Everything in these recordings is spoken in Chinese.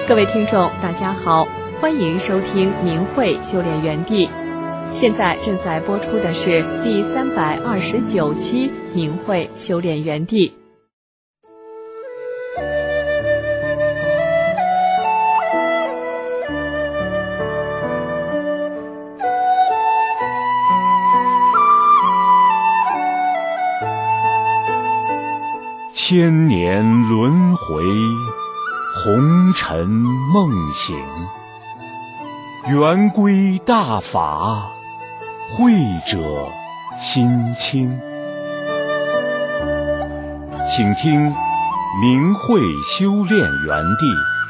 各位听众大家好，欢迎收听明慧修炼园地。现在正在播出的是第329期明慧修炼园地。 千年轮回，红尘梦醒，圆归大法，慧者心清。请听明慧修炼园地。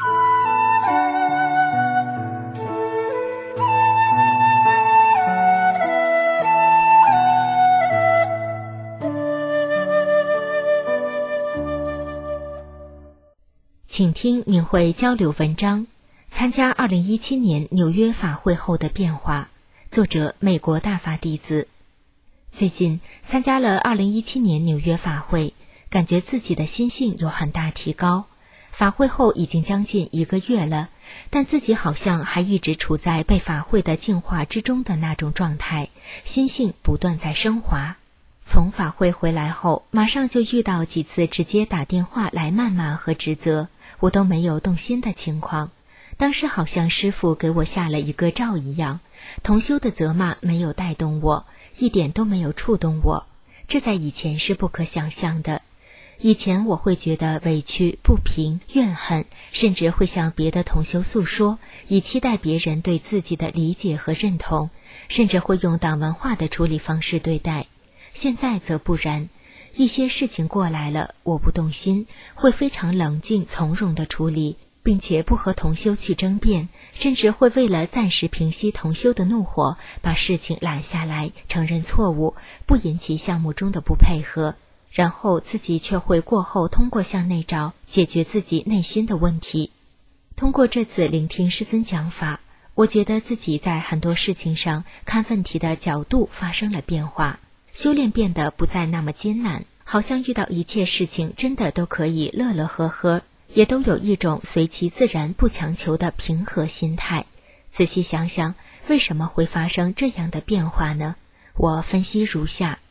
请听明慧交流文章，参加2017年纽约法会后的变化，作者美国大法弟子。最近参加了2017年纽约法会，感觉自己的心性有很大提高。法会后已经将近1个月了，但自己好像还一直处在被法会的净化之中的那种状态，心性不断在升华。从法会回来后，马上就遇到几次直接打电话来谩骂和指责，我都没有动心的情况。当时好像师父给我下了一个罩一样，同修的责骂没有带动我，一点都没有触动我，这在以前是不可想象的。以前我会觉得委屈、不平、怨恨，甚至会向别的同修诉说，以期待别人对自己的理解和认同，甚至会用党文化的处理方式对待。现在则不然，一些事情过来了，我不动心，会非常冷静从容地处理，并且不和同修去争辩，甚至会为了暂时平息同修的怒火，把事情揽下来，承认错误，不引起项目中的不配合，然后自己却会过后通过向内找，解决自己内心的问题。通过这次聆听师尊讲法，我觉得自己在很多事情上看问题的角度发生了变化，修炼变得不再那么艰难，好像遇到一切事情真的都可以乐乐呵呵，也都有一种随其自然不强求的平和心态。仔细想想，为什么会发生这样的变化呢？我分析如下：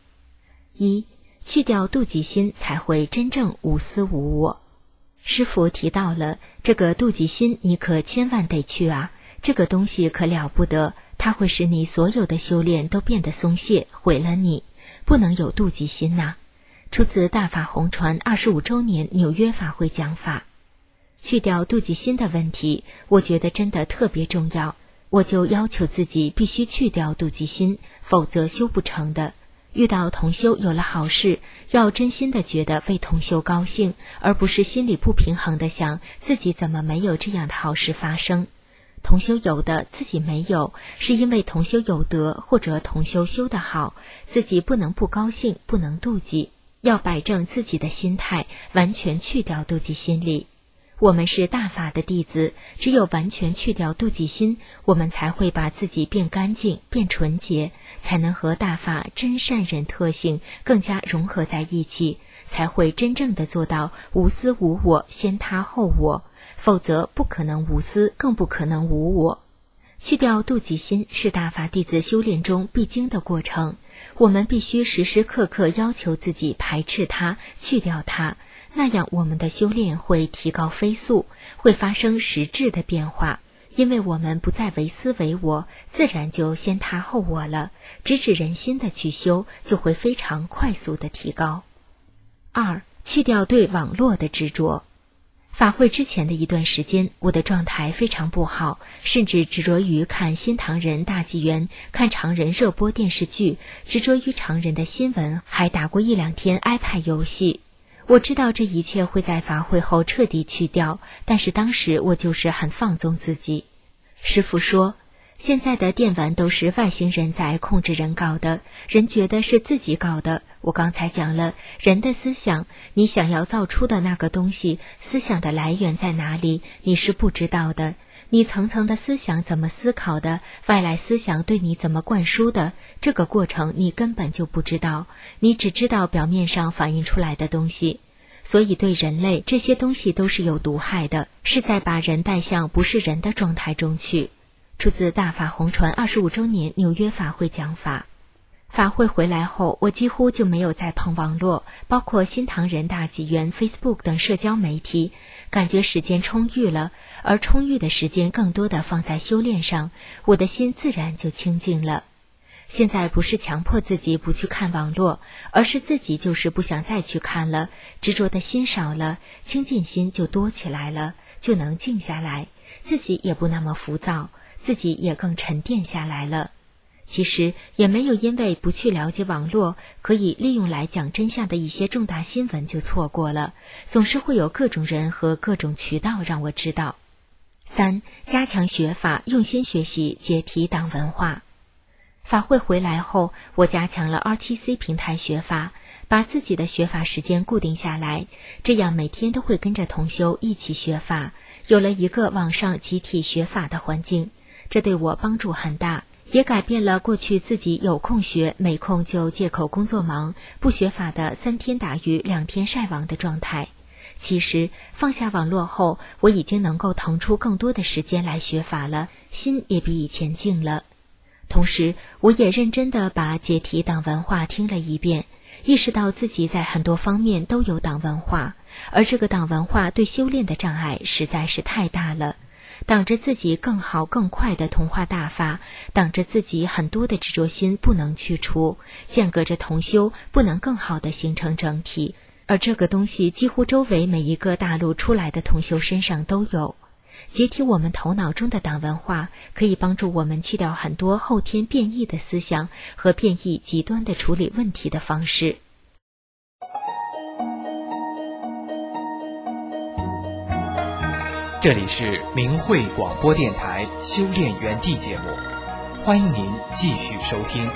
1. 去掉妒忌心，才会真正无私无我。师父提到了这个妒忌心，你可千万得去啊，这个东西可了不得，它会使你所有的修炼都变得松懈，毁了你，不能有妒忌心呐。出自大法红传25周年纽约法会讲法。去掉妒忌心的问题，我觉得真的特别重要，我就要求自己必须去掉妒忌心，否则修不成的。遇到同修有了好事，要真心的觉得为同修高兴，而不是心里不平衡的想自己怎么没有这样的好事发生。同修有的自己没有，是因为同修有德，或者同修修得好，自己不能不高兴，不能妒忌，要摆正自己的心态，完全去掉妒忌心理。我们是大法的弟子，只有完全去掉妒忌心，我们才会把自己变干净，变纯洁，才能和大法真善忍特性更加融合在一起，才会真正的做到无私无我，先他后我，否则不可能无私，更不可能无我。去掉妒忌心是大法弟子修炼中必经的过程，我们必须时时刻刻要求自己排斥它，去掉它，那样我们的修炼会提高飞速，会发生实质的变化，因为我们不再唯私唯我，自然就先他后我了，直指人心的去修，就会非常快速的提高。 2. 去掉对网络的执着。法会之前的一段时间，我的状态非常不好，甚至执着于看新唐人大纪元，看常人热播电视剧，执着于常人的新闻，还打过1-2天 iPad 游戏。我知道这一切会在法会后彻底去掉，但是当时我就是很放纵自己。师父说，现在的电玩都是外星人在控制人搞的，人觉得是自己搞的。我刚才讲了，人的思想，你想要造出的那个东西，思想的来源在哪里，你是不知道的。你层层的思想怎么思考的，外来思想对你怎么灌输的，这个过程你根本就不知道，你只知道表面上反映出来的东西。 所以对人类这些东西都是有毒害的，是在把人带向不是人的状态中去。出自大法红传25周年纽约法会讲法。法会回来后，我几乎就没有再碰网络，包括新唐人大纪元、Facebook 等社交媒体，感觉时间充裕了，而充裕的时间更多的放在修炼上，我的心自然就清净了。现在不是强迫自己不去看网络，而是自己就是不想再去看了，执着的心少了，清净心就多起来了，就能静下来，自己也不那么浮躁，自己也更沉淀下来了。其实也没有因为不去了解网络可以利用来讲真相的一些重大新闻就错过了，总是会有各种人和各种渠道让我知道。3. 加强学法，用心学习，解题党文化。法会回来后，我加强了 RTC 平台学法，把自己的学法时间固定下来，这样每天都会跟着同修一起学法，有了一个网上集体学法的环境，这对我帮助很大，也改变了过去自己有空学没空就借口工作忙不学法的3天打鱼2天晒网的状态。其实放下网络后，我已经能够腾出更多的时间来学法了，心也比以前静了。同时我也认真地把解题党文化听了一遍，意识到自己在很多方面都有党文化，而这个党文化对修炼的障碍实在是太大了，挡着自己更好更快的同化大法，挡着自己很多的执着心不能去除，间隔着同修不能更好的形成整体。而这个东西几乎周围每一个大陆出来的同修身上都有。解体我们头脑中的党文化，可以帮助我们去掉很多后天变异的思想和变异极端的处理问题的方式。 这里是明慧广播电台修炼园地节目，欢迎您继续收听。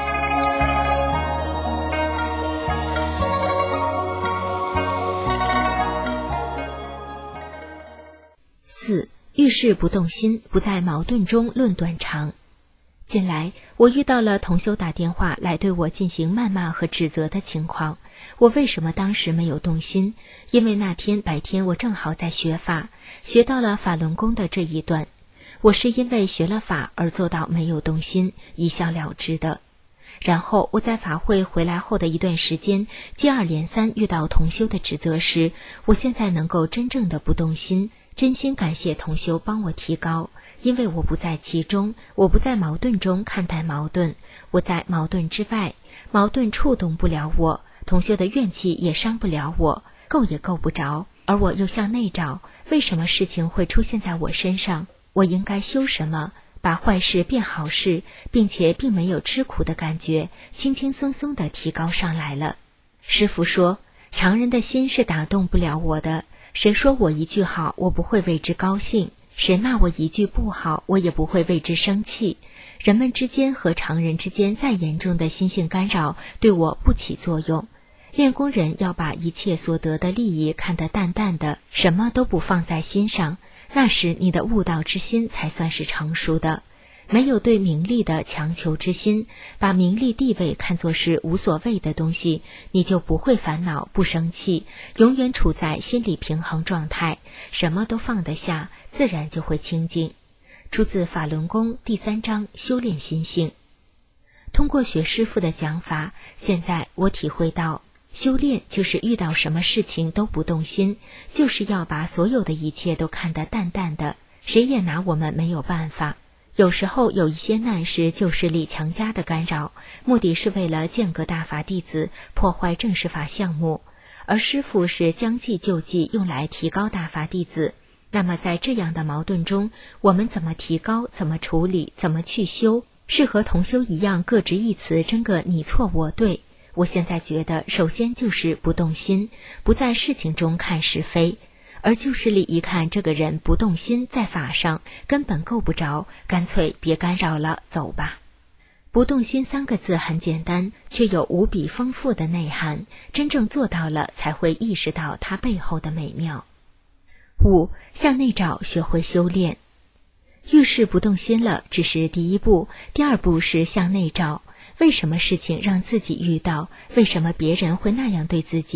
4. 遇事不动心，不在矛盾中论短长。近来我遇到了同修打电话来对我进行谩骂和指责的情况，我为什么当时没有动心？因为那天白天我正好在学法，学到了法轮功的这一段，我是因为学了法而做到没有动心，一笑了之的。然后我在法会回来后的一段时间，接二连三遇到同修的指责时，我现在能够真正的不动心，真心感谢同修帮我提高，因为我不在其中，我不在矛盾中看待矛盾，我在矛盾之外，矛盾触动不了我，同修的怨气也伤不了我，够也够不着，而我又向内找，为什么事情会出现在我身上？我应该修什么？把坏事变好事，并且并没有吃苦的感觉，轻轻松松地提高上来了。师父说，常人的心是打动不了我的，谁说我一句好，我不会为之高兴，谁骂我一句不好，我也不会为之生气。人们之间和常人之间再严重的心性干扰对我不起作用。练功人要把一切所得的利益看得淡淡的，什么都不放在心上，那时你的悟道之心才算是成熟的。没有对名利的强求之心，把名利地位看作是无所谓的东西，你就不会烦恼不生气，永远处在心理平衡状态，什么都放得下，自然就会清净。出自法轮功第3章修炼心性。通过学师父的讲法，现在我体会到修炼就是遇到什么事情都不动心，就是要把所有的一切都看得淡淡的，谁也拿我们没有办法。有时候有一些难是旧势力强加的干扰，目的是为了间隔大法弟子，破坏正式法项目，而师父是将计就计，用来提高大法弟子。那么在这样的矛盾中，我们怎么提高，怎么处理，怎么去修，是和同修一样各执一词，争个你错我对。我现在觉得首先就是不动心，不在事情中看是非，而旧势力一看这个人不动心，在法上根本够不着，干脆别干扰了，走吧。不动心3个字很简单，却有无比丰富的内涵，真正做到了才会意识到它背后的美妙。5. 向内找，学会修炼。遇事不动心了，只是第一步，第2步是向内找。为什么事情让自己遇到？为什么别人会那样对自己？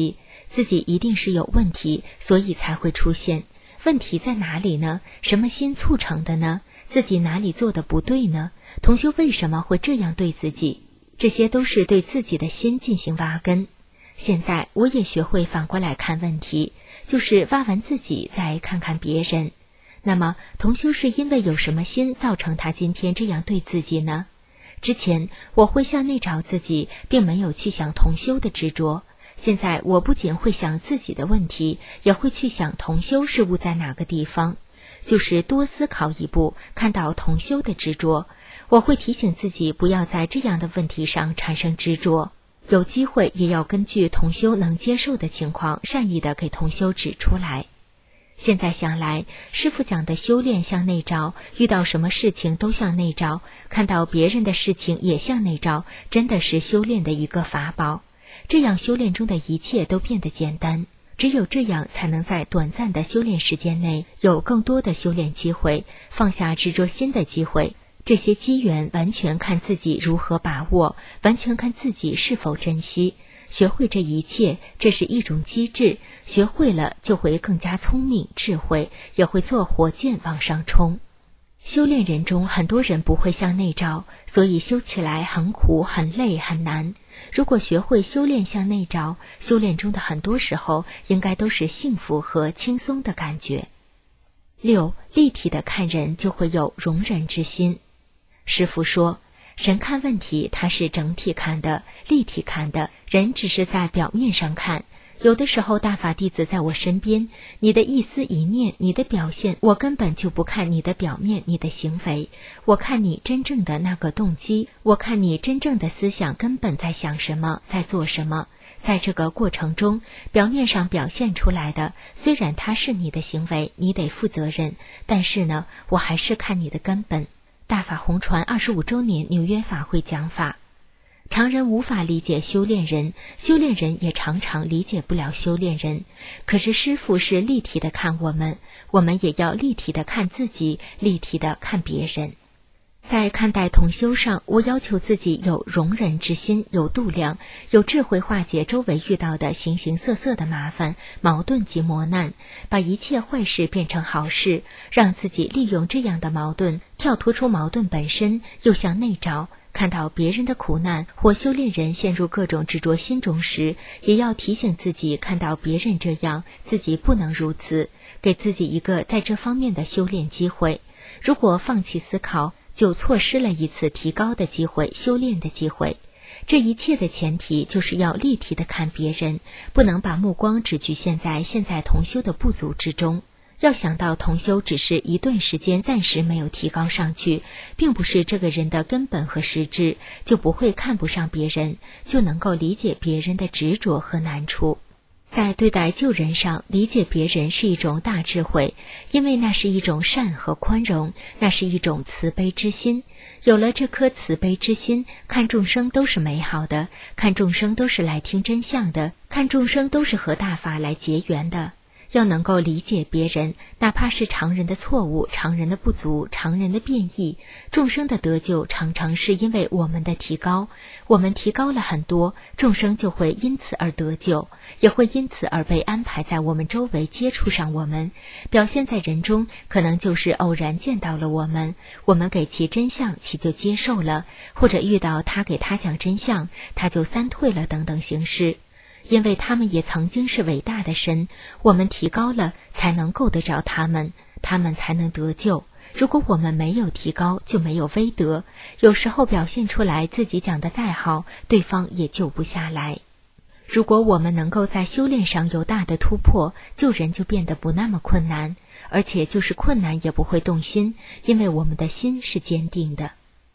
自己一定是有问题，所以才会出现。问题在哪里呢？什么心促成的呢？自己哪里做的不对呢？同修为什么会这样对自己？这些都是对自己的心进行挖根。现在我也学会反过来看问题，就是挖完自己再看看别人。那么同修是因为有什么心造成他今天这样对自己呢？之前我会向内找自己，并没有去想同修的执着。现在我不仅会想自己的问题，也会去想同修是误在哪个地方，就是多思考一步，看到同修的执着。我会提醒自己不要在这样的问题上产生执着，有机会也要根据同修能接受的情况，善意的给同修指出来。现在想来，师父讲的修炼向内照，遇到什么事情都向内照，看到别人的事情也向内照，真的是修炼的一个法宝。这样修炼中的一切都变得简单，只有这样才能在短暂的修炼时间内有更多的修炼机会，放下执着心的机会。这些机缘完全看自己如何把握，完全看自己是否珍惜。学会这一切，这是一种机制，学会了就会更加聪明智慧，也会做火箭往上冲。修炼人中很多人不会向内照，所以修起来很苦很累很难。如果学会修炼向内照，修炼中的很多时候应该都是幸福和轻松的感觉。6. 立体的看人就会有容忍之心。师父说，神看问题他是整体看的，立体看的，人只是在表面上看。有的时候大法弟子在我身边，你的一丝一念，你的表现，我根本就不看你的表面，你的行为，我看你真正的那个动机，我看你真正的思想根本在想什么，在做什么。在这个过程中，表面上表现出来的，虽然它是你的行为，你得负责任，但是呢，我还是看你的根本。大法红传25周年纽约法会讲法，常人无法理解修炼人，修炼人也常常理解不了修炼人。可是师父是立体的看我们，我们也要立体的看自己，立体的看别人。在看待同修上，我要求自己有容忍之心，有度量，有智慧化解周围遇到的形形色色的麻烦、矛盾及磨难，把一切坏事变成好事，让自己利用这样的矛盾，跳脱出矛盾本身，又向内照，看到别人的苦难或修炼人陷入各种执着心中时，也要提醒自己看到别人这样，自己不能如此，给自己一个在这方面的修炼机会。如果放弃思考，就错失了一次提高的机会，修炼的机会。这一切的前提就是要立体的看别人，不能把目光只局限在现在同修的不足之中。要想到同修只是一段时间暂时没有提高上去，并不是这个人的根本和实质，就不会看不上别人，就能够理解别人的执着和难处。在对待救人上，理解别人是一种大智慧，因为那是一种善和宽容，那是一种慈悲之心。有了这颗慈悲之心，看众生都是美好的，看众生都是来听真相的，看众生都是和大法来结缘的。要能够理解别人，哪怕是常人的错误、常人的不足、常人的变异，众生的得救常常是因为我们的提高。我们提高了很多，众生就会因此而得救，也会因此而被安排在我们周围接触上我们，表现在人中，可能就是偶然见到了我们给其真相，其就接受了，或者遇到他给他讲真相，他就三退了等等形式。因为他们也曾经是伟大的神，我们提高了才能够得着他们，他们才能得救。如果我们没有提高，就没有威德，有时候表现出来自己讲得再好，对方也救不下来。如果我们能够在修炼上有大的突破，救人就变得不那么困难，而且就是困难也不会动心，因为我们的心是坚定的。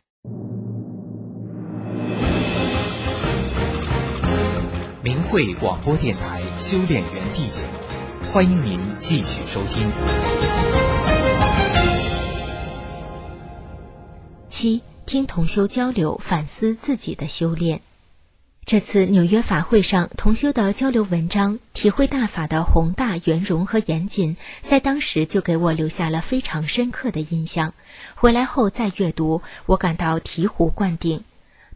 明慧广播电台修炼园地节目，欢迎您继续收听。 7. 听同修交流，反思自己的修炼。这次纽约法会上，同修的交流文章体会大法的宏大、圆融和严谨，在当时就给我留下了非常深刻的印象。回来后再阅读，我感到醍醐灌顶。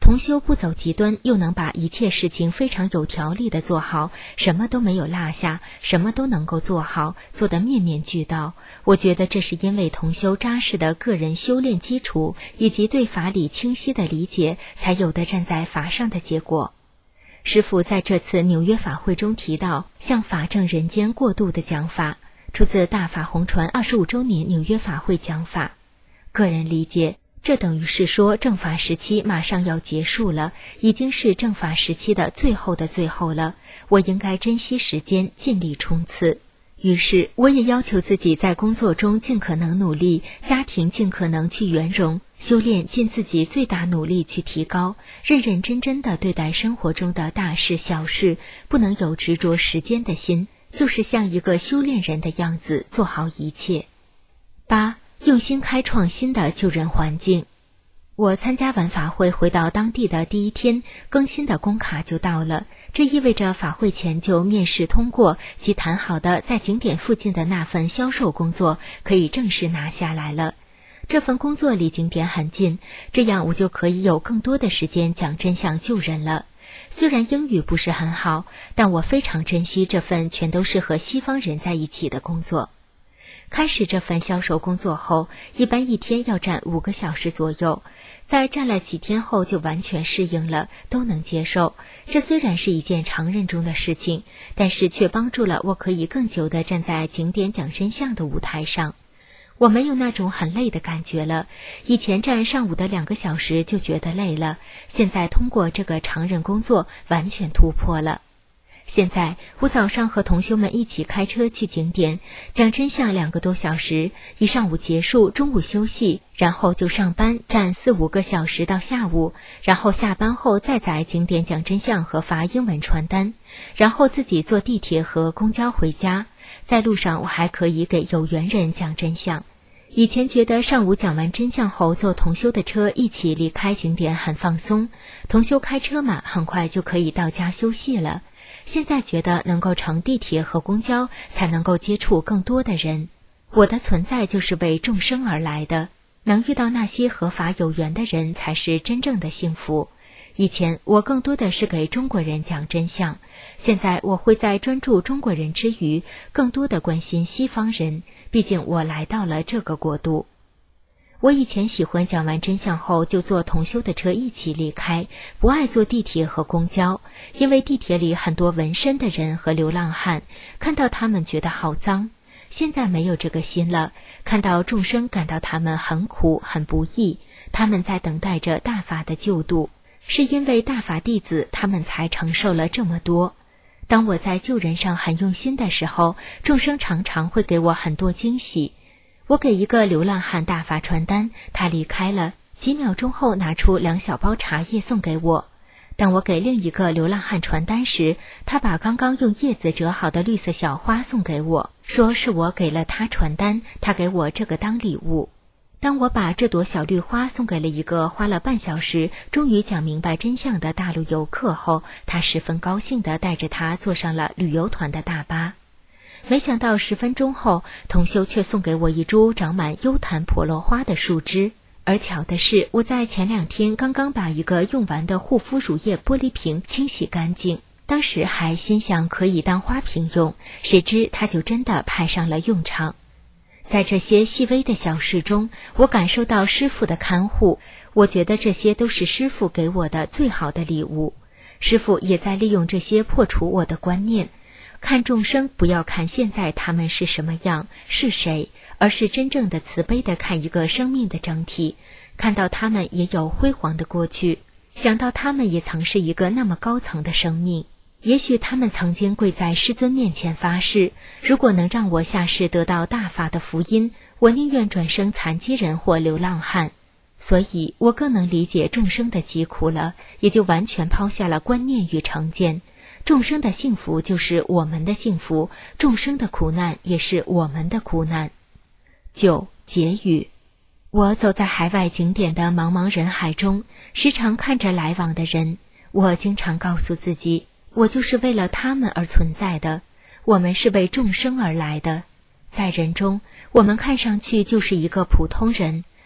同修不走极端，又能把一切事情非常有条理地做好，什么都没有落下，什么都能够做好，做得面面俱到。我觉得这是因为同修扎实的个人修炼基础，以及对法理清晰的理解，才有的站在法上的结果。师父在这次纽约法会中提到向法正人间过渡的讲法，出自大法红传25周年纽约法会讲法。个人理解，这等于是说正法时期马上要结束了，已经是正法时期的最后的最后了，我应该珍惜时间，尽力冲刺。于是我也要求自己在工作中尽可能努力，家庭尽可能去圆融，修炼尽自己最大努力去提高，认认真真地对待生活中的大事小事，不能有执着时间的心，就是像一个修炼人的样子，做好一切。8. 用心开创新的救人环境。我参加完法会回到当地的第一天，更新的工卡就到了，这意味着法会前就面试通过及谈好的在景点附近的那份销售工作可以正式拿下来了。这份工作离景点很近，这样我就可以有更多的时间讲真相救人了。虽然英语不是很好，但我非常珍惜这份全都是和西方人在一起的工作。开始这份销售工作后，一般一天要站5个小时左右，在站了几天后就完全适应了，都能接受。这虽然是一件常人中的事情，但是却帮助了我可以更久地站在景点讲真相的舞台上。我没有那种很累的感觉了，以前站上午的2个小时就觉得累了，现在通过这个常人工作完全突破了。现在我早上和同修们一起开车去景点，讲真相2个多小时，一上午结束，中午休息，然后就上班，站4-5个小时到下午，然后下班后再在景点讲真相和发英文传单，然后自己坐地铁和公交回家。在路上我还可以给有缘人讲真相。以前觉得上午讲完真相后坐同修的车一起离开景点很放松，同修开车嘛，很快就可以到家休息了。现在觉得能够乘地铁和公交才能够接触更多的人，我的存在就是为众生而来的，能遇到那些合法有缘的人才是真正的幸福。以前我更多的是给中国人讲真相，现在我会在专注中国人之余，更多的关心西方人，毕竟我来到了这个国度。我以前喜欢讲完真相后就坐同修的车一起离开，不爱坐地铁和公交，因为地铁里很多纹身的人和流浪汉，看到他们觉得好脏。现在没有这个心了，看到众生感到他们很苦很不易，他们在等待着大法的救度，是因为大法弟子他们才承受了这么多。当我在救人上很用心的时候，众生常常会给我很多惊喜。我给一个流浪汉大法传单，他离开了，几秒钟后拿出2小包茶叶送给我。当我给另一个流浪汉传单时，他把刚刚用叶子折好的绿色小花送给我，说是我给了他传单，他给我这个当礼物。当我把这朵小绿花送给了一个花了半小时终于讲明白真相的大陆游客后，他十分高兴地带着他坐上了旅游团的大巴。没想到10分钟后，同修却送给我一株长满幽檀婆罗花的树枝。而巧的是，我在前2天刚刚把一个用完的护肤乳液玻璃瓶清洗干净，当时还心想可以当花瓶用，谁知它就真的派上了用场。在这些细微的小事中，我感受到师父的看护，我觉得这些都是师父给我的最好的礼物。师父也在利用这些破除我的观念，看众生不要看现在他们是什么样是谁，而是真正的慈悲地看一个生命的整体，看到他们也有辉煌的过去，想到他们也曾是一个那么高层的生命，也许他们曾经跪在师尊面前发誓，如果能让我下世得到大法的福音，我宁愿转生残疾人或流浪汉。所以我更能理解众生的疾苦了，也就完全抛下了观念与成见。众生的幸福就是我们的幸福，众生的苦难也是我们的苦难。9. 结语。我走在海外景点的茫茫人海中，时常看着来往的人，我经常告诉自己，我就是为了他们而存在的，我们是为众生而来的。在人中，我们看上去就是一个普通人，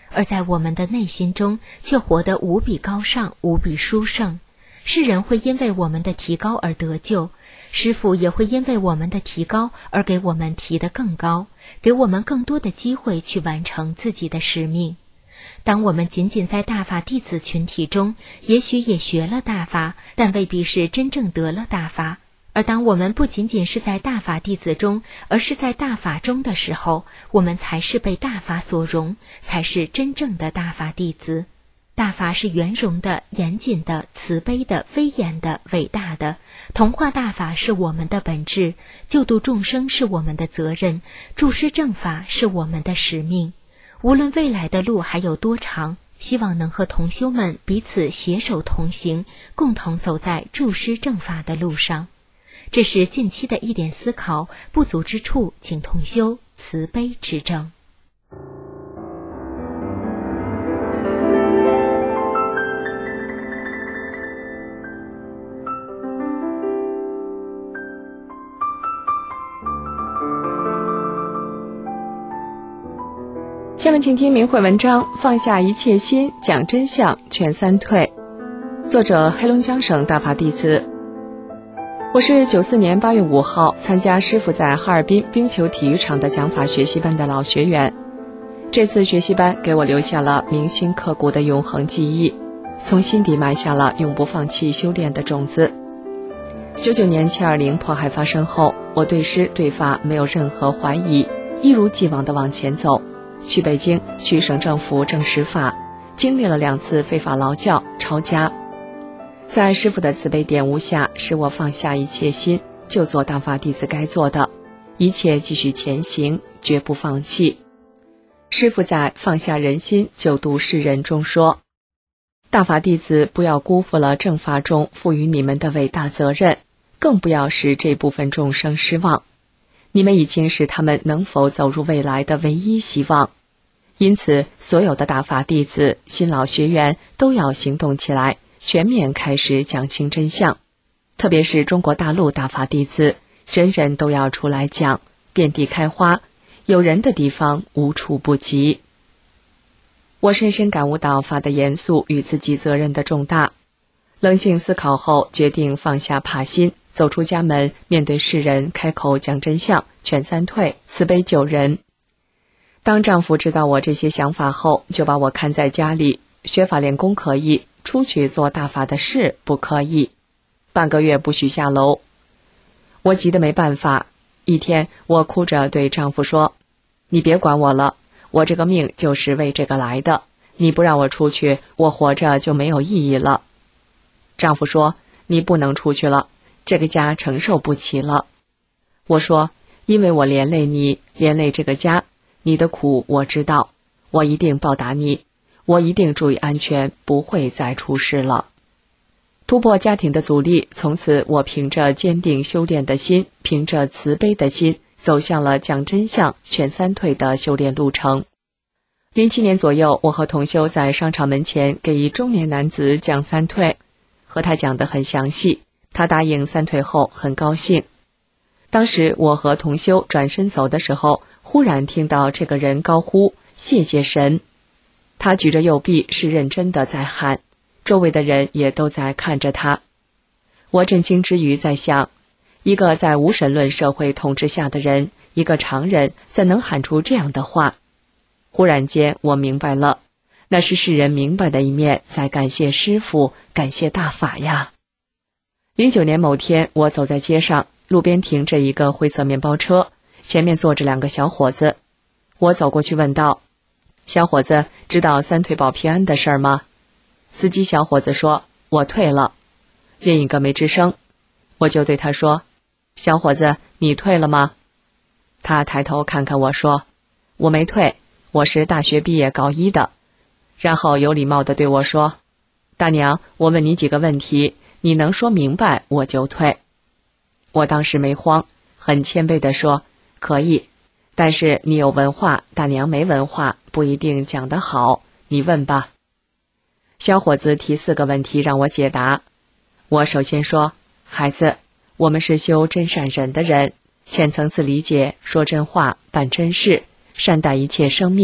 而在我们的内心中却活得无比高尚，无比殊胜。世人会因为我们的提高而得救，师父也会因为我们的提高而给我们提得更高，给我们更多的机会去完成自己的使命。当我们仅仅在大法弟子群体中，也许也学了大法，但未必是真正得了大法。而当我们不仅仅是在大法弟子中，而是在大法中的时候，我们才是被大法所容，才是真正的大法弟子。大法是圆融的、严谨的、慈悲的、威严的、伟大的。同化大法是我们的本质，救度众生是我们的责任，注释正法是我们的使命。无论未来的路还有多长，希望能和同修们彼此携手同行，共同走在注释正法的路上。这是近期的一点思考，不足之处请同修慈悲指正。 下面请听明慧文章，放下一切心，讲真相，劝三退。作者黑龙江省大法弟子。我是94年8月5号参加师父在哈尔滨冰球体育场的讲法学习班的老学员。这次学习班给我留下了铭心刻骨的永恒记忆，从心底埋下了永不放弃修炼的种子。99年720迫害发生后，我对师对法没有任何怀疑，一如既往地往前走，去北京，去省政府证实法，经历了2次非法劳教、抄家。在师父的慈悲点悟下，使我放下一切心，就做大法弟子该做的，一切继续前行，绝不放弃。师父在放下人心，救度世人中说，大法弟子不要辜负了正法中赋予你们的伟大责任，更不要使这部分众生失望。你们已经是他们能否走入未来的唯一希望。因此，所有的大法弟子、新老学员都要行动起来，全面开始讲清真相。特别是中国大陆大法弟子，人人都要出来讲，遍地开花，有人的地方无处不及。我深深感悟到法的严肃与自己责任的重大。冷静思考后，决定放下怕心，走出家门，面对世人，开口讲真相，劝三退，慈悲救人。当丈夫知道我这些想法后，就把我看在家里，学法练功可以，出去做大法的事不可以，半个月不许下楼。我急得没办法，一天我哭着对丈夫说，你别管我了，我这个命就是为这个来的，你不让我出去，我活着就没有意义了。丈夫说，你不能出去了，这个家承受不起了。我说，因为我连累你，连累这个家，你的苦我知道，我一定报答你，我一定注意安全，不会再出事了。突破家庭的阻力，从此我凭着坚定修炼的心，凭着慈悲的心，走向了讲真相、劝三退的修炼路程。07年左右，我和同修在商场门前给一中年男子讲三退，和他讲得很详细，他答应三退后很高兴。当时我和同修转身走的时候，忽然听到这个人高呼，谢谢神。他举着右臂是认真的在喊，周围的人也都在看着他。我震惊之余在想，一个在无神论社会统治下的人，一个常人怎能喊出这样的话？忽然间我明白了，那是世人明白的一面，在感谢师父，感谢大法呀。09年某天，我走在街上，路边停着一个灰色面包车，前面坐着2个小伙子。我走过去问道，小伙子，知道三退保平安的事儿吗？司机小伙子说，我退了。另一个没吱声，我就对他说，小伙子，你退了吗？他抬头看看我说，我没退，我是大学毕业高1的。然后有礼貌地对我说，大娘，我问你几个问题，你能说明白我就退。我当时没慌，很谦卑地说，可以，但是你有文化，大娘没文化，不一定讲得好，你问吧。小伙子提4个问题让我解答。我首先说，孩子，我们是修真善忍的人，浅层次理解，说真话，办真事，善待一切生命，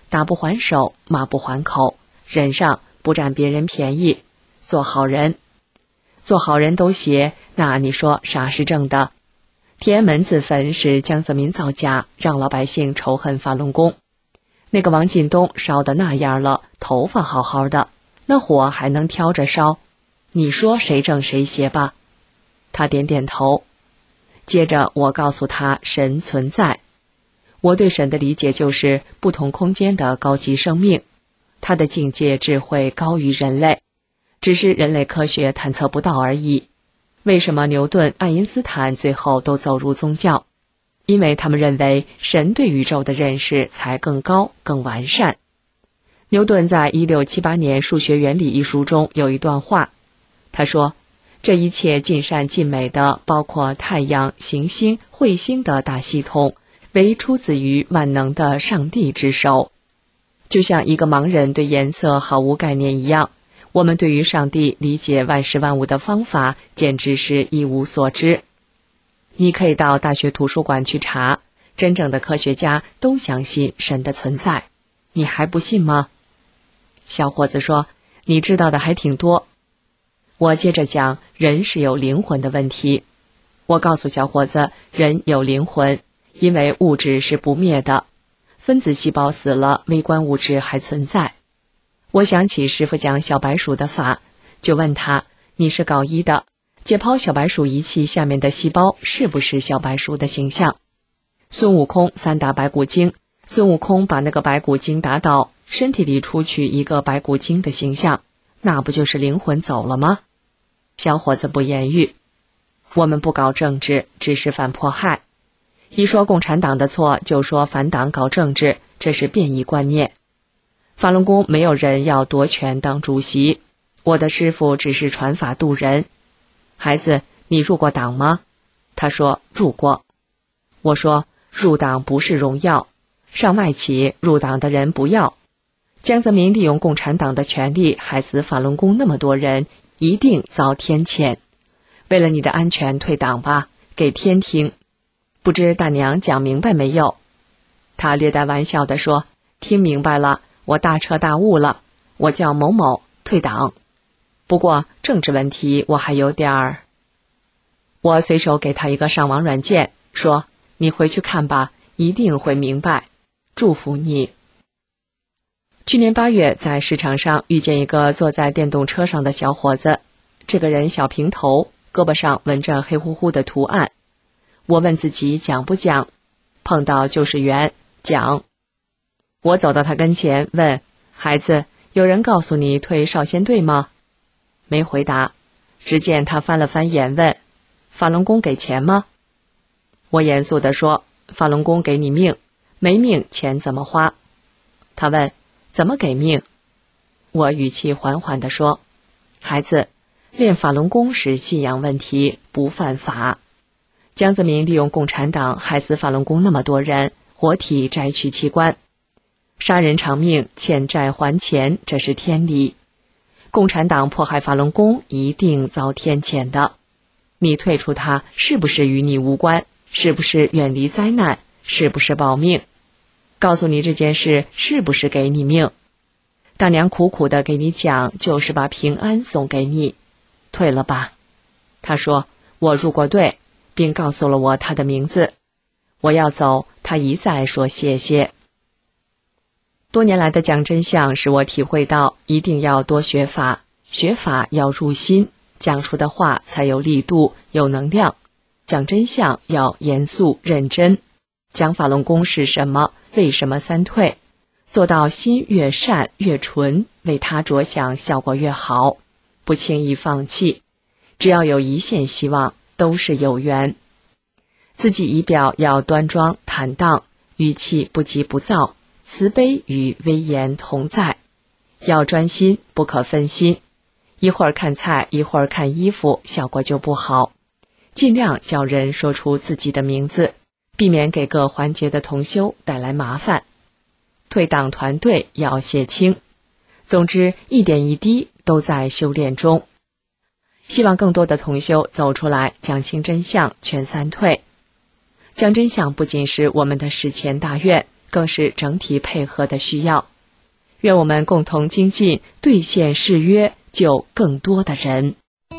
打不还手，骂不还口，忍上，不占别人便宜，做好人。做好人都邪，那你说啥是正的？天安门自焚是江泽民造假，让老百姓仇恨法轮功。那个王进东烧得那样了，头发好好的，那火还能挑着烧？你说谁正谁邪吧？他点点头。接着我告诉他神存在。我对神的理解就是不同空间的高级生命，他的境界智慧高于人类，只是人类科学探测不到而已。为什么牛顿、爱因斯坦最后都走入宗教？因为他们认为神对宇宙的认识才更高、更完善。牛顿在1678年《数学原理》一书中有一段话，他说：这一切尽善尽美的，包括太阳、行星、彗星的大系统，为出自于万能的上帝之手。就像一个盲人对颜色毫无概念一样，我们对于上帝理解万事万物的方法简直是一无所知。你可以到大学图书馆去查，真正的科学家都相信神的存在，你还不信吗？小伙子说，你知道的还挺多。我接着讲人是有灵魂的问题。我告诉小伙子，人有灵魂，因为物质是不灭的，分子细胞死了，微观物质还存在。我想起师父讲小白鼠的法，就问他，你是搞医的，解剖小白鼠仪器下面的细胞是不是小白鼠的形象？孙悟空3打白骨精，孙悟空把那个白骨精打倒，身体里出去一个白骨精的形象，那不就是灵魂走了吗？小伙子不言语。我们不搞政治，只是反迫害。一说共产党的错，就说反党搞政治，这是变异观念。法轮功没有人要夺权当主席，我的师父只是传法度人。孩子，你入过党吗？他说入过。我说入党不是荣耀，上外企入党的人不要。江泽民利用共产党的权力害死法轮功那么多人，一定遭天谴。为了你的安全退党吧，给天听。不知大娘讲明白没有？他略带玩笑地说，听明白了，我大彻大悟了，我叫某某，退党。不过政治问题我还有点儿。我随手给他一个上网软件，说你回去看吧，一定会明白，祝福你。去年8月在市场上遇见一个坐在电动车上的小伙子，这个人小平头，胳膊上纹着黑乎乎的图案。我问自己讲不讲，碰到就是缘，讲。我走到他跟前问，孩子，有人告诉你退少先队吗？没回答。只见他翻了翻眼问，法轮功给钱吗？我严肃地说，法轮功给你命，没命钱怎么花？他问，怎么给命？我语气缓缓地说，孩子，练法轮功是信仰问题，不犯法。江泽民利用共产党害死法轮功那么多人，活体摘取器官，杀人偿命，欠债还钱，这是天理。共产党迫害法轮功，一定遭天谴的。你退出它，是不是与你无关？是不是远离灾难？是不是保命？告诉你这件事，是不是给你命？大娘苦苦地给你讲，就是把平安送给你。退了吧。他说，我入过队，并告诉了我他的名字。我要走，他一再说谢谢。多年来的讲真相使我体会到，一定要多学法，学法要入心，讲出的话才有力度、有能量。讲真相要严肃认真，讲法轮功是什么，为什么三退，做到心越善越纯，为他着想，效果越好，不轻易放弃。只要有一线希望，都是有缘。自己仪表要端庄坦荡，语气不急不躁，慈悲与威严同在。要专心，不可分心。一会儿看菜，一会儿看衣服，效果就不好。尽量叫人说出自己的名字，避免给各环节的同修带来麻烦。退党团队要写清。总之，一点一滴都在修炼中。希望更多的同修走出来，讲清真相，劝三退。讲真相不仅是我们的事前大愿， 更是整体配合的需要。愿我们共同精进，兑现誓约，救更多的人。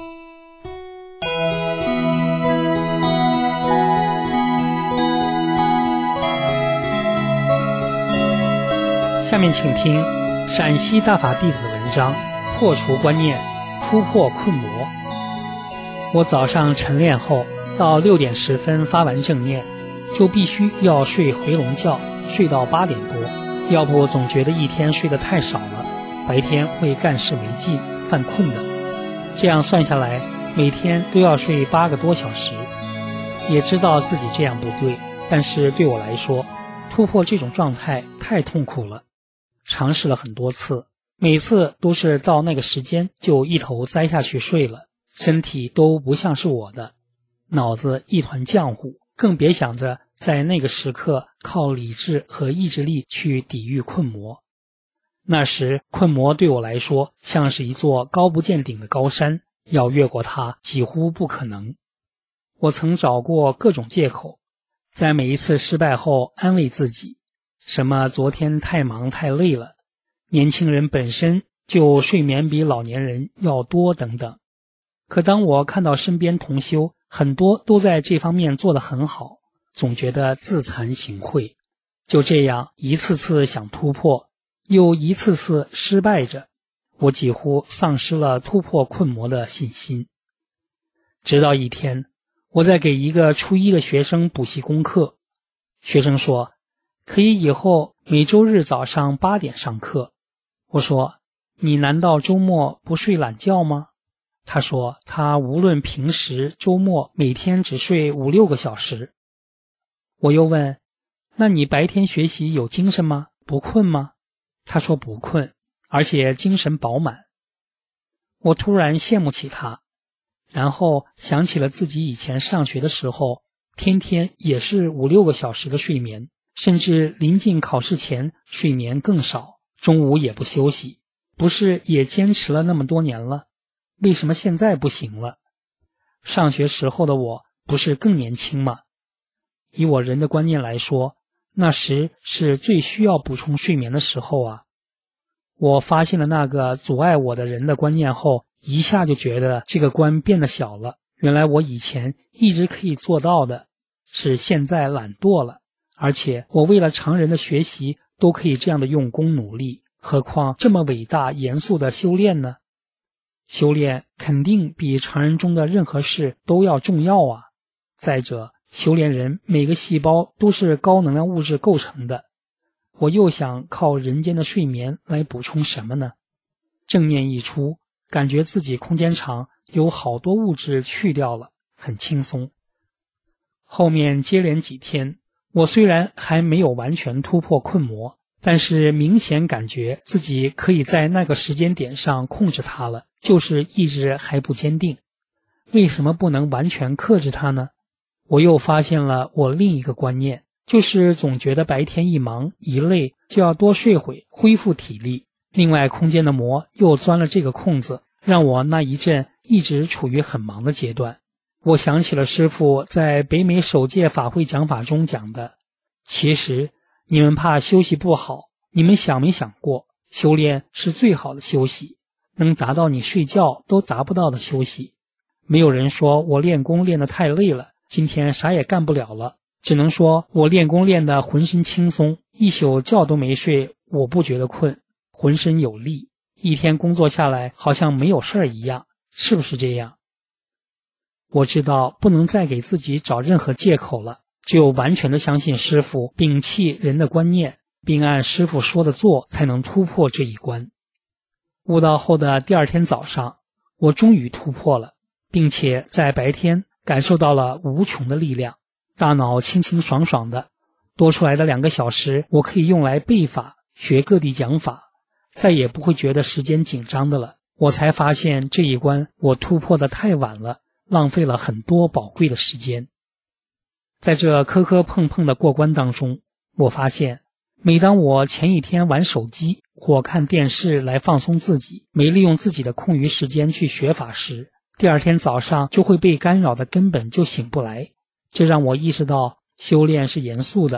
下面请听陕西大法弟子的文章《破除观念，突破困魔》。我早上晨练后到6点10分发完正念，就必须要睡回笼觉，睡到8点多，要不总觉得一天睡得太少了，白天会干事没劲，犯困的。这样算下来，每天都要睡8个多小时。也知道自己这样不对，但是对我来说，突破这种状态太痛苦了。尝试了很多次，每次都是到那个时间就一头栽下去睡了，身体都不像是我的，脑子一团浆糊，更别想着在那个时刻靠理智和意志力去抵御困魔。那时困魔对我来说像是一座高不见顶的高山，要越过它几乎不可能。我曾找过各种借口，在每一次失败后安慰自己，什么昨天太忙太累了，年轻人本身就睡眠比老年人要多等等。可当我看到身边同修很多都在这方面做得很好，总觉得自惭形秽。就这样一次次想突破，又一次次失败着，我几乎丧失了突破困魔的信心。直到一天，我在给一个初一的学生补习功课，学生说可以以后每周日早上8点上课。我说你难道周末不睡懒觉吗？他说他无论平时周末每天只睡5-6个小时。我又问那你白天学习有精神吗？不困吗？他说不困，而且精神饱满。我突然羡慕起他，然后想起了自己以前上学的时候，天天也是5-6个小时的睡眠，甚至临近考试前睡眠更少，中午也不休息，不是也坚持了那么多年了？为什么现在不行了？上学时候的我不是更年轻吗？以我人的观念来说，那时是最需要补充睡眠的时候啊。我发现了那个阻碍我的人的观念后，一下就觉得这个关变得小了。原来我以前一直可以做到的，是现在懒惰了。而且我为了常人的学习都可以这样的用功努力，何况这么伟大严肃的修炼呢？修炼肯定比常人中的任何事都要重要啊。再者，修炼人每个细胞都是高能量物质构成的，我又想靠人间的睡眠来补充什么呢？正念一出，感觉自己空间场有好多物质去掉了，很轻松。后面接连几天，我虽然还没有完全突破困魔，但是明显感觉自己可以在那个时间点上控制它了，就是意志还不坚定。为什么不能完全克制它呢？我又发现了我另一个观念，就是总觉得白天一忙一累就要多睡会，恢复体力。另外空间的魔又钻了这个空子，让我那一阵一直处于很忙的阶段。我想起了师父在北美首届法会讲法中讲的，其实你们怕休息不好，你们想没想过，修炼是最好的休息，能达到你睡觉都达不到的休息。没有人说我练功练得太累了，今天啥也干不了了，只能说我练功练得浑身轻松，一宿觉都没睡，我不觉得困，浑身有力，一天工作下来好像没有事儿一样，是不是这样？我知道不能再给自己找任何借口了，只有完全的相信师父，摒弃人的观念，并按师父说的做，才能突破这一关。悟道后的第二天早上，我终于突破了，并且在白天感受到了无穷的力量，大脑清清爽爽的，多出来的2个小时我可以用来背法，学各地讲法，再也不会觉得时间紧张的了。我才发现这一关我突破的太晚了，浪费了很多宝贵的时间。在这磕磕碰碰的过关当中，我发现每当我前一天玩手机或看电视来放松自己，没利用自己的空余时间去学法时，第二天早上就会被干扰的根本就醒不来。这让我意识到修炼是严肃的，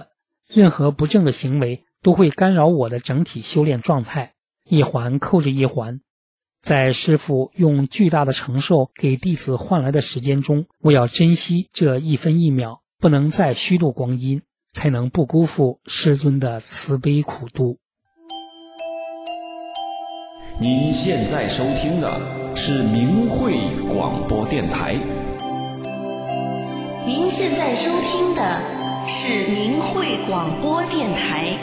任何不正的行为都会干扰我的整体修炼状态，一环扣着一环。在师父用巨大的承受给弟子换来的时间中，我要珍惜这一分一秒，不能再虚度光阴，才能不辜负师尊的慈悲苦度。 您现在收听的是明慧广播电台。 您现在收听的是明慧广播电台。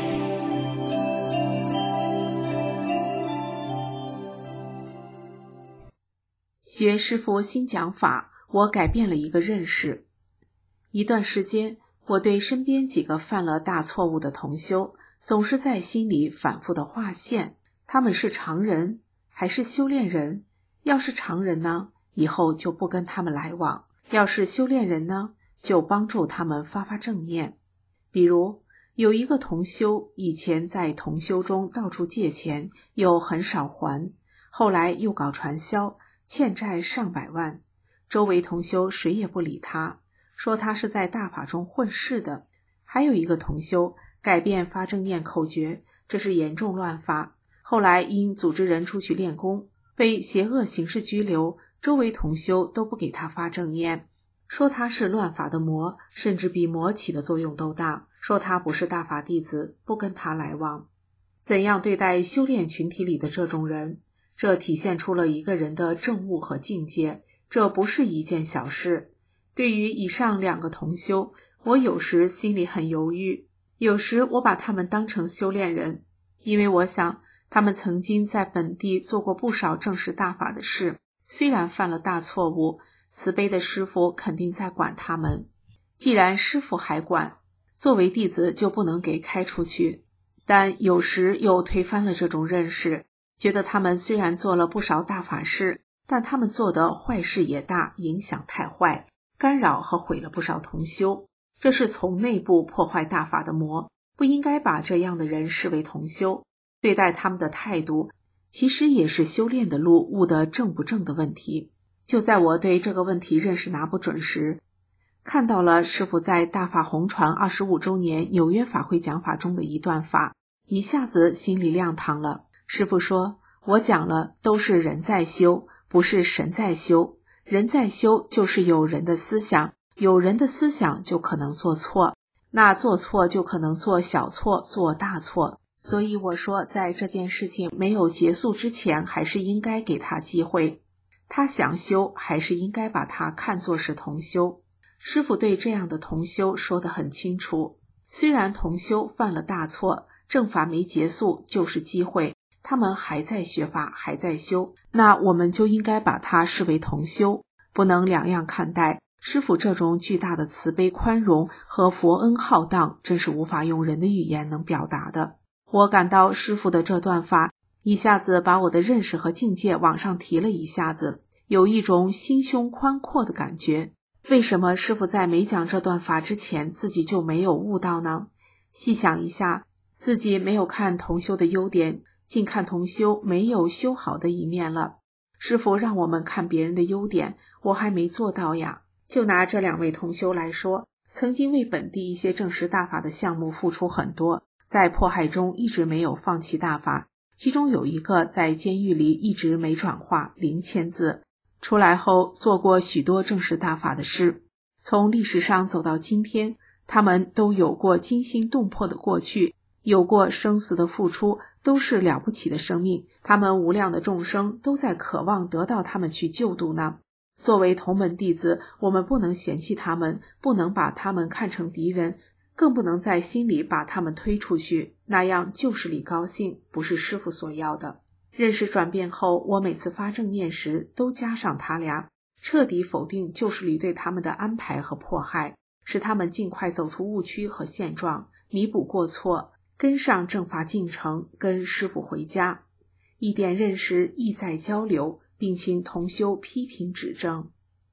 学师父新讲法，我改变了一个认识。一段时间，我对身边几个犯了大错误的同修，总是在心里反复的划线。他们是常人还是修炼人？要是常人呢，以后就不跟他们来往；要是修炼人呢，就帮助他们发发正念。比如有一个同修，以前在同修中到处借钱，又很少还，后来又搞传销，欠债上百万，周围同修谁也不理他，说他是在大法中混世的。还有一个同修改变发正念口诀，这是严重乱发，后来因组织人出去练功，被邪恶刑事拘留，周围同修都不给他发正念，说他是乱法的魔，甚至比魔起的作用都大，说他不是大法弟子，不跟他来往。怎样对待修炼群体里的这种人？这体现出了一个人的正悟和境界，这不是一件小事。对于以上两个同修，我有时心里很犹豫，有时我把他们当成修炼人，因为我想他们曾经在本地做过不少正式大法的事，虽然犯了大错误，慈悲的师父肯定在管他们。既然师父还管，作为弟子就不能给开出去。但有时又推翻了这种认识，觉得他们虽然做了不少大法事，但他们做的坏事也大，影响太坏，干扰和毁了不少同修。这是从内部破坏大法的魔，不应该把这样的人视为同修。对待他们的态度，其实也是修炼的路悟得正不正的问题。就在我对这个问题认识拿不准时，看到了师父在大法红传25周年纽约法会讲法中的一段法，一下子心里亮堂了。师父说，我讲了，都是人在修，不是神在修。人在修就是有人的思想，有人的思想就可能做错，那做错就可能做小错，做大错。所以我说，在这件事情没有结束之前，还是应该给他机会。他想修，还是应该把他看作是同修。师父对这样的同修说得很清楚，虽然同修犯了大错，正法没结束就是机会，他们还在学法，还在修，那我们就应该把他视为同修，不能两样看待。师父这种巨大的慈悲宽容和佛恩浩荡，真是无法用人的语言能表达的。我感到师父的这段法一下子把我的认识和境界往上提了一下子，有一种心胸宽阔的感觉。为什么师父在没讲这段法之前自己就没有悟到呢？细想一下，自己没有看同修的优点，竟看同修没有修好的一面了。师父让我们看别人的优点，我还没做到呀。就拿这两位同修来说，曾经为本地一些正式大法的项目付出很多，在迫害中一直没有放弃大法，其中有一个在监狱里一直没转化，零签字，出来后做过许多正式大法的事。从历史上走到今天，他们都有过惊心动魄的过去，有过生死的付出，都是了不起的生命，他们无量的众生都在渴望得到他们去救度呢。作为同门弟子，我们不能嫌弃他们，不能把他们看成敌人，更不能在心里把他们推出去，那样就是理高兴，不是师父所要的。认识转变后，我每次发正念时都加上他俩，彻底否定旧势力对他们的安排和迫害，使他们尽快走出误区和现状，弥补过错，跟上正法进程，跟师父回家。一点认识，意在交流，并请同修批评指正。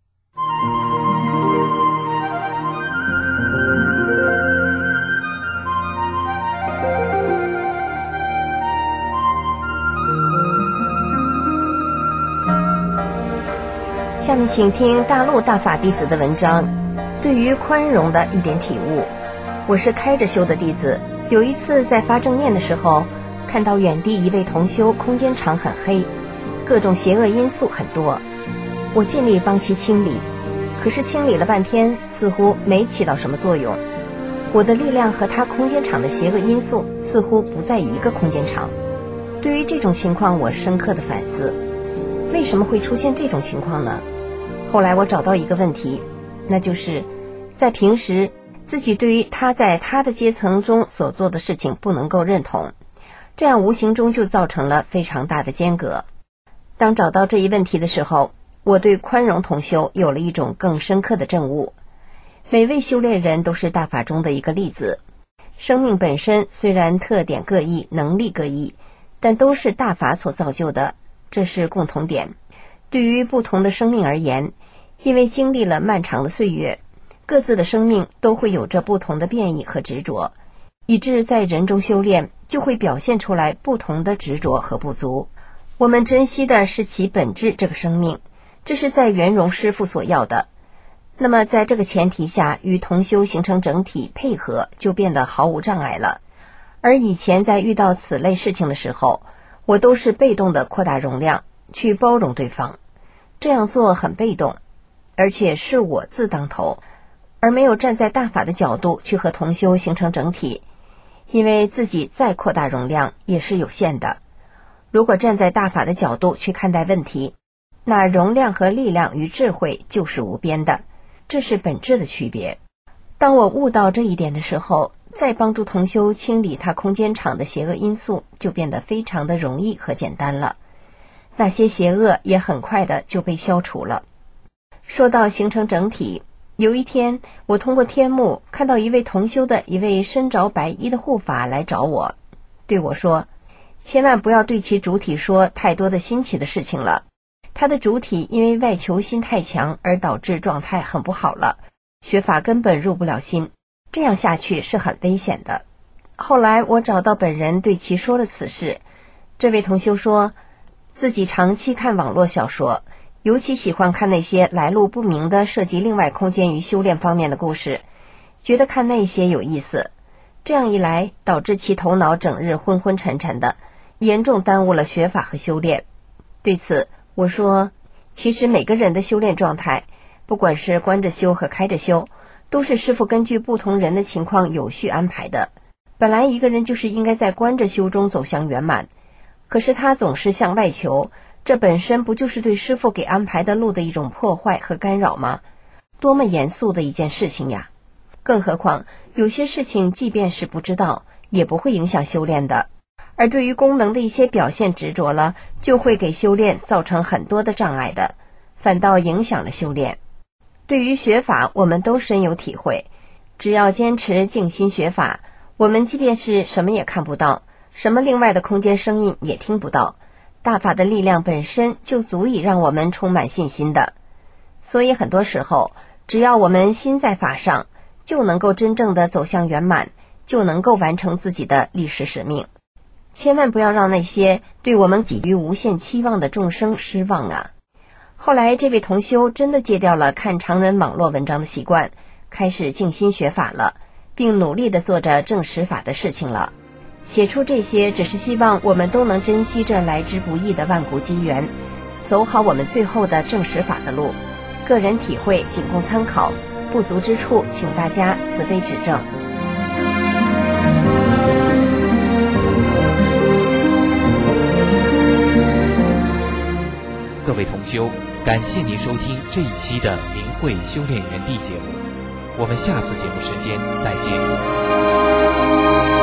下面请听大陆大法弟子的文章，对于宽容的一点体悟。 我是开着修的弟子，有一次在发正念的时候，看到远地一位同修空间场很黑，各种邪恶因素很多，我尽力帮其清理，可是清理了半天似乎没起到什么作用，我的力量和他空间场的邪恶因素似乎不在一个空间场。对于这种情况，我深刻的反思，为什么会出现这种情况呢？后来我找到一个问题，那就是在平时自己对于他在他的阶层中所做的事情不能够认同，这样无形中就造成了非常大的间隔。当找到这一问题的时候，我对宽容同修有了一种更深刻的证悟。每位修炼人都是大法中的一个粒子，生命本身虽然特点各异，能力各异，但都是大法所造就的，这是共同点。对于不同的生命而言，因为经历了漫长的岁月，各自的生命都会有着不同的变异和执着，以致在人中修炼就会表现出来不同的执着和不足。我们珍惜的是其本质这个生命，这是在圆融师父所要的。那么在这个前提下，与同修形成整体配合就变得毫无障碍了。而以前在遇到此类事情的时候，我都是被动的扩大容量去包容对方，这样做很被动，而且是我自当头，而没有站在大法的角度去和同修形成整体，因为自己再扩大容量也是有限的。如果站在大法的角度去看待问题，那容量和力量与智慧就是无边的，这是本质的区别。当我悟到这一点的时候，再帮助同修清理他空间场的邪恶因素就变得非常的容易和简单了，那些邪恶也很快的就被消除了。说到形成整体，有一天我通过天幕看到一位同修的一位身着白衣的护法来找我，对我说，千万不要对其主体说太多的新奇的事情了，他的主体因为外求心太强而导致状态很不好了，学法根本入不了心，这样下去是很危险的。后来我找到本人对其说了此事，这位同修说自己长期看网络小说，尤其喜欢看那些来路不明的涉及另外空间与修炼方面的故事，觉得看那些有意思，这样一来导致其头脑整日昏昏沉沉的，严重耽误了学法和修炼。对此我说，其实每个人的修炼状态，不管是关着修和开着修，都是师父根据不同人的情况有序安排的。本来一个人就是应该在关着修中走向圆满，可是他总是向外求，这本身不就是对师父给安排的路的一种破坏和干扰吗？多么严肃的一件事情呀！更何况有些事情即便是不知道，也不会影响修炼的，而对于功能的一些表现执着了，就会给修炼造成很多的障碍的，反倒影响了修炼。对于学法我们都深有体会，只要坚持静心学法，我们即便是什么也看不到，什么另外的空间声音也听不到，大法的力量本身就足以让我们充满信心的。所以很多时候只要我们心在法上，就能够真正的走向圆满，就能够完成自己的历史使命。千万不要让那些对我们给予无限期望的众生失望啊！后来这位同修真的戒掉了看常人网络文章的习惯，开始静心学法了，并努力地做着证实法的事情了。写出这些只是希望我们都能珍惜这来之不易的万古机缘，走好我们最后的证实法的路。个人体会仅供参考，不足之处请大家慈悲指正。 各位同修，感谢您收听这一期的明慧修炼园地节目，我们下次节目时间再见。